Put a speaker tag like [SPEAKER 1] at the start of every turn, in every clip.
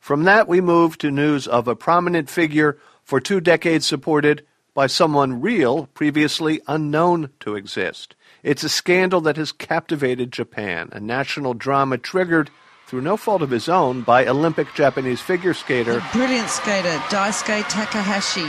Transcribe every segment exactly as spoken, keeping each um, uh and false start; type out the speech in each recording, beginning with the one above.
[SPEAKER 1] From that, we move to news of a prominent figure for two decades supported by someone real, previously unknown to exist. It's a scandal that has captivated Japan, a national drama triggered through no fault of his own by Olympic Japanese figure skater.
[SPEAKER 2] A brilliant skater, Daisuke Takahashi.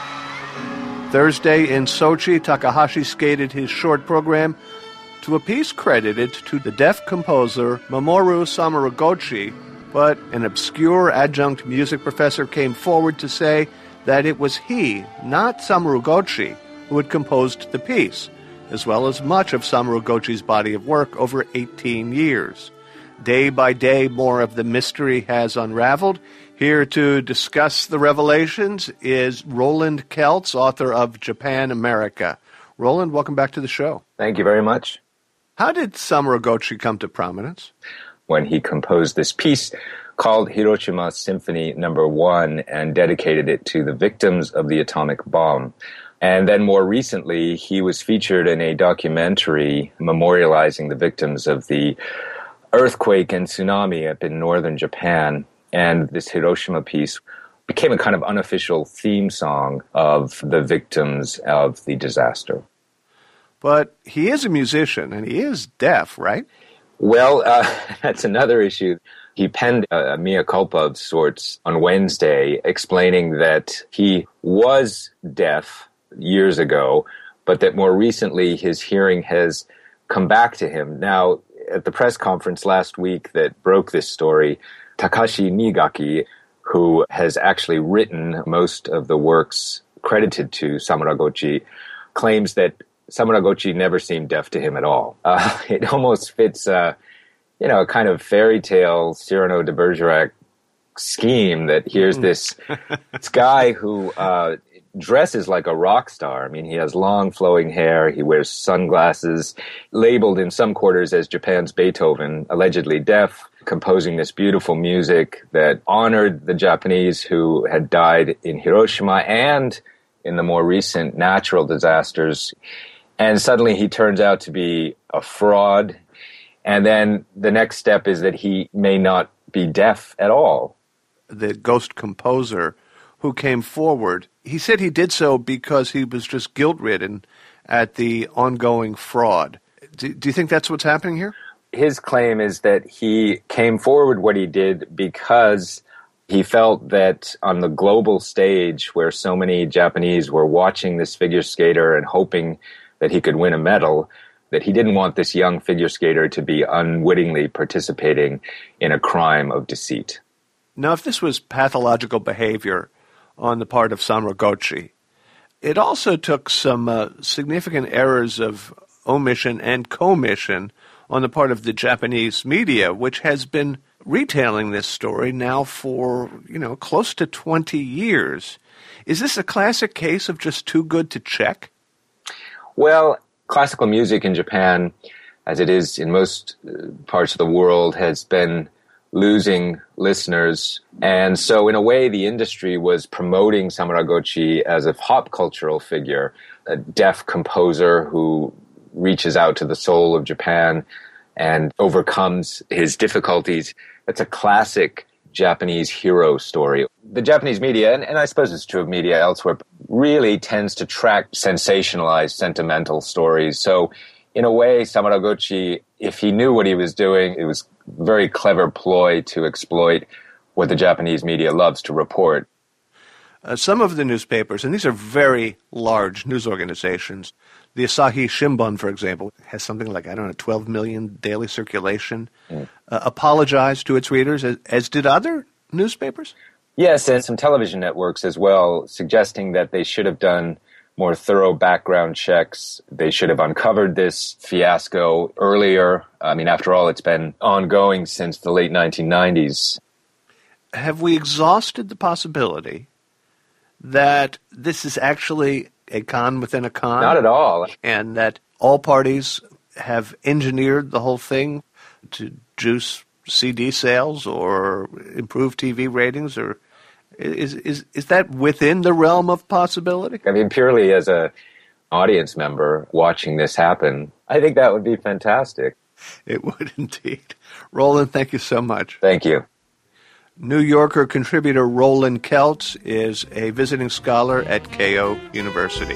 [SPEAKER 1] Thursday in Sochi, Takahashi skated his short program to a piece credited to the deaf composer Mamoru Samaranguchi, but an obscure adjunct music professor came forward to say that it was he, not Samaranguchi, who had composed the piece, as well as much of Samaranguchi's body of work over eighteen years. Day by day, more of the mystery has unraveled. Here to discuss the revelations is Roland Keltz, author of Japan America. Roland, welcome back to the show.
[SPEAKER 3] Thank you very much.
[SPEAKER 1] How did Samaranguchi come to prominence?
[SPEAKER 3] When he composed this piece called Hiroshima Symphony Number One and dedicated it to the victims of the atomic bomb. And then more recently, he was featured in a documentary memorializing the victims of the earthquake and tsunami up in northern Japan. And this Hiroshima piece became a kind of unofficial theme song of the victims of the disaster.
[SPEAKER 1] But he is a musician, and he is deaf, right?
[SPEAKER 3] Well, uh, that's another issue. He penned a mea culpa of sorts on Wednesday, explaining that he was deaf years ago, but that more recently his hearing has come back to him. Now, at the press conference last week that broke this story, Takashi Niigaki, who has actually written most of the works credited to Samaranguchi, claims that Samaranguchi never seemed deaf to him at all. Uh, it almost fits, uh, you know, a kind of fairy tale Cyrano de Bergerac scheme that here's this, this guy who uh, dresses like a rock star. I mean, he has long flowing hair, he wears sunglasses, labeled in some quarters as Japan's Beethoven, allegedly deaf, composing this beautiful music that honored the Japanese who had died in Hiroshima and in the more recent natural disasters. And suddenly he turns out to be a fraud. And then the next step is that he may not be deaf at all.
[SPEAKER 1] The ghost composer who came forward, he said he did so because he was just guilt-ridden at the ongoing fraud. Do, do you think that's what's happening here?
[SPEAKER 3] His claim is that he came forward what he did because he felt that on the global stage where so many Japanese were watching this figure skater and hoping that he could win a medal, that he didn't want this young figure skater to be unwittingly participating in a crime of deceit.
[SPEAKER 1] Now, if this was pathological behavior on the part of Samaranguchi, it also took some uh, significant errors of omission and commission on the part of the Japanese media, which has been retailing this story now for, you know, close to twenty years. Is this a classic case of just too good to check?
[SPEAKER 3] Well, classical music in Japan, as it is in most parts of the world, has been losing listeners. And so in a way, the industry was promoting Samaranguchi as a pop cultural figure, a deaf composer who reaches out to the soul of Japan and overcomes his difficulties. It's a classic Japanese hero story. The Japanese media, and, and I suppose it's true of media elsewhere, really tends to track sensationalized, sentimental stories. So in a way, Samaranguchi, if he knew what he was doing, it was a very clever ploy to exploit what the Japanese media loves to report.
[SPEAKER 1] Uh, some of the newspapers, and these are very large news organizations, the Asahi Shimbun, for example, has something like, I don't know, twelve million daily circulation, mm. uh, apologized to its readers, as, as did other newspapers?
[SPEAKER 3] Yes, and some television networks as well, suggesting that they should have done more thorough background checks. They should have uncovered this fiasco earlier. I mean, after all, it's been ongoing since the late nineteen nineties.
[SPEAKER 1] Have we exhausted the possibility that this is actually a con within a con?
[SPEAKER 3] Not at all.
[SPEAKER 1] And that all parties have engineered the whole thing to juice C D sales or improve T V ratings? Or is is is that within the realm of possibility?
[SPEAKER 3] I mean, purely as a audience member watching this happen, I think that would be fantastic.
[SPEAKER 1] It would indeed. Roland, thank you so much.
[SPEAKER 3] Thank you.
[SPEAKER 1] New Yorker contributor Roland Keltz is a visiting scholar at Keio University.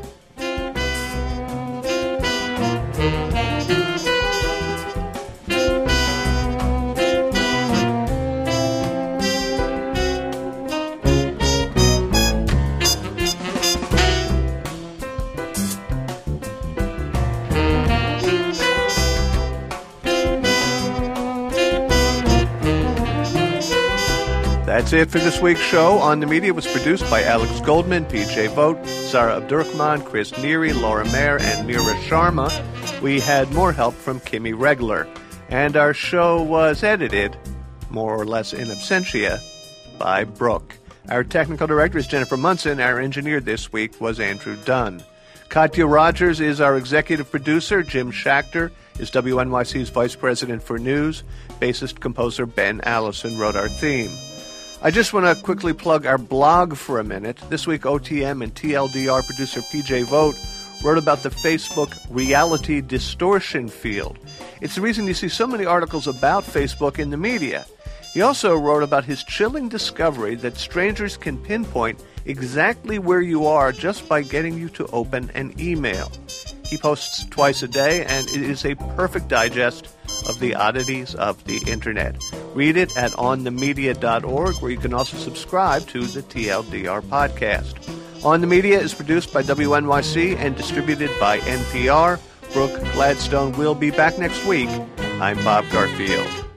[SPEAKER 1] That's it for this week's show. On the Media was produced by Alex Goldman, P J Vogt, Sarah Abdurrahman, Chris Neary, Laura Mayer, and Mira Sharma. We had more help from Kimmy Regler. And our show was edited, more or less in absentia, by Brooke. Our technical director is Jennifer Munson. Our engineer this week was Andrew Dunn. Katya Rogers is our executive producer. Jim Schachter is W N Y C's vice president for news. Bassist composer Ben Allison wrote our theme. I just want to quickly plug our blog for a minute. This week, O T M and T L D R producer P J Vogt wrote about the Facebook reality distortion field. It's the reason you see so many articles about Facebook in the media. He also wrote about his chilling discovery that strangers can pinpoint exactly where you are just by getting you to open an email. He posts twice a day, and it is a perfect digest of the oddities of the Internet. Read it at on the media dot org, where you can also subscribe to the T L D R podcast. On the Media is produced by W N Y C and distributed by N P R. Brooke Gladstone will be back next week. I'm Bob Garfield.